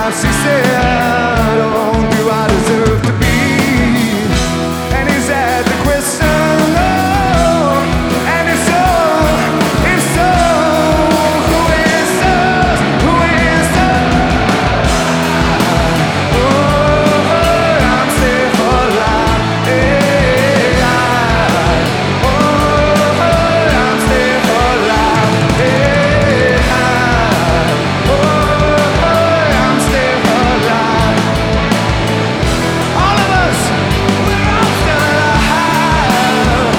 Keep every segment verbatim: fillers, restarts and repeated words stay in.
She said, oh, do I deserve to be? And he said the question, oh, and if so, if so, who is us? Who is us? Oh, I'm still alive. Hey, I, oh, I'm still alive. Hey, I, oh, I'm still alive. All of us, we're all still alive.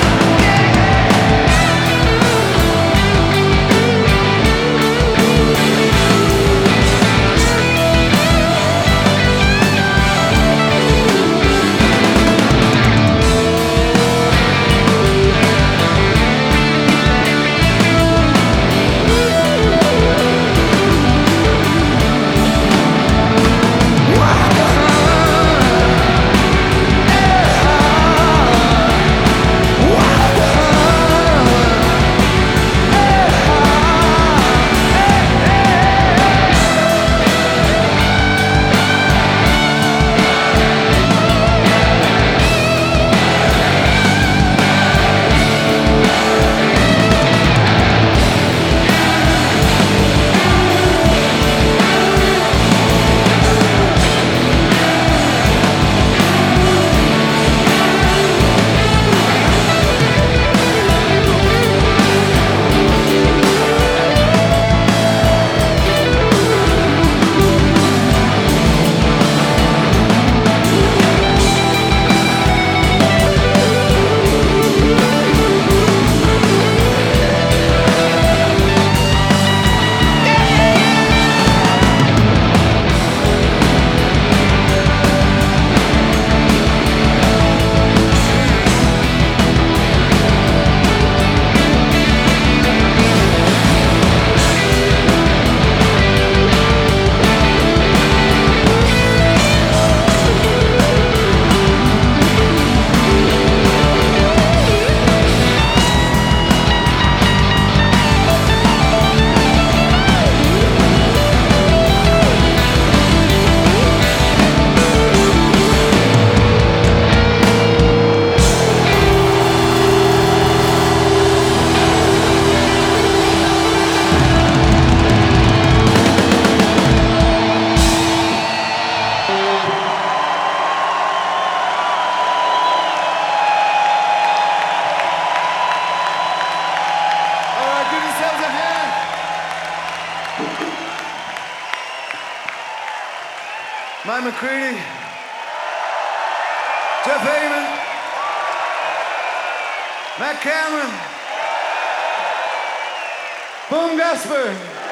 All right, give yourselves a hand. Mike McCready, Jeff Heyman, Matt Cameron, Boom Gasper,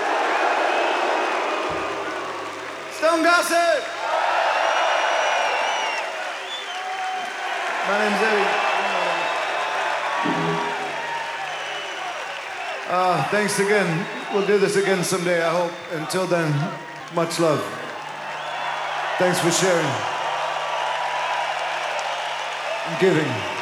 Stone Gossett. My name's Eddie. Uh, thanks again. We'll do this again someday, I hope. Until then, much love. Thanks for sharing and giving.